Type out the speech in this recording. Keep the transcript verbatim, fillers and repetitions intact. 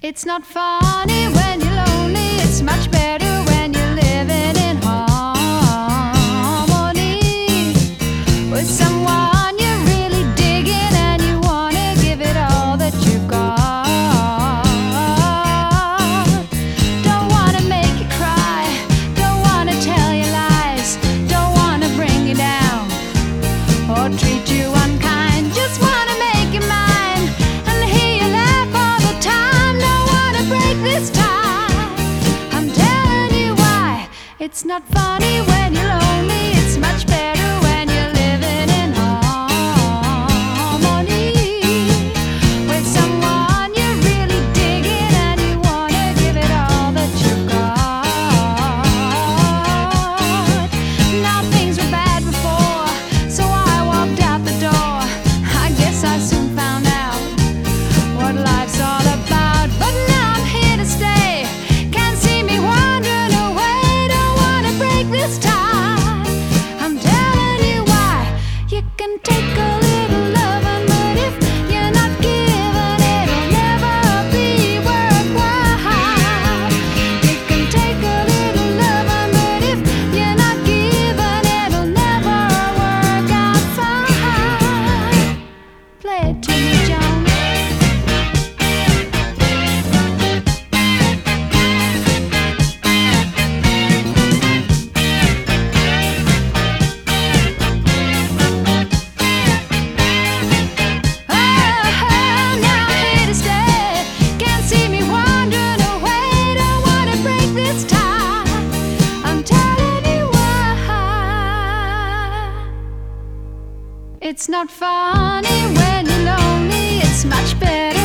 It's not funny when you're lonely, it's much better when you're living in harmony with someone you're really digging and you wanna give it all that you got. Don't wanna make you cry, don't wanna tell you lies, don't wanna bring you down or treat you unkind, just wanna make you mine and hear you laugh all the time. Don't wanna break this tie, I'm telling you why. It's not funny when you're lonely, it's much better when you're living in harmony with someone you're really digging and you wanna give it all that you got. Now things were bad before, so I walked out the door. I guess I soon found out what life's all about, but now I'm here to stay. Can't see me wandering away, don't wanna break this tie. I'm telling you why. You can take a little loving, but if you're not giving, it'll never be worthwhile. You can take a little loving, but if you're not giving, it'll never work out fine. Play it to me, John. It's not funny when you're lonely, it's much better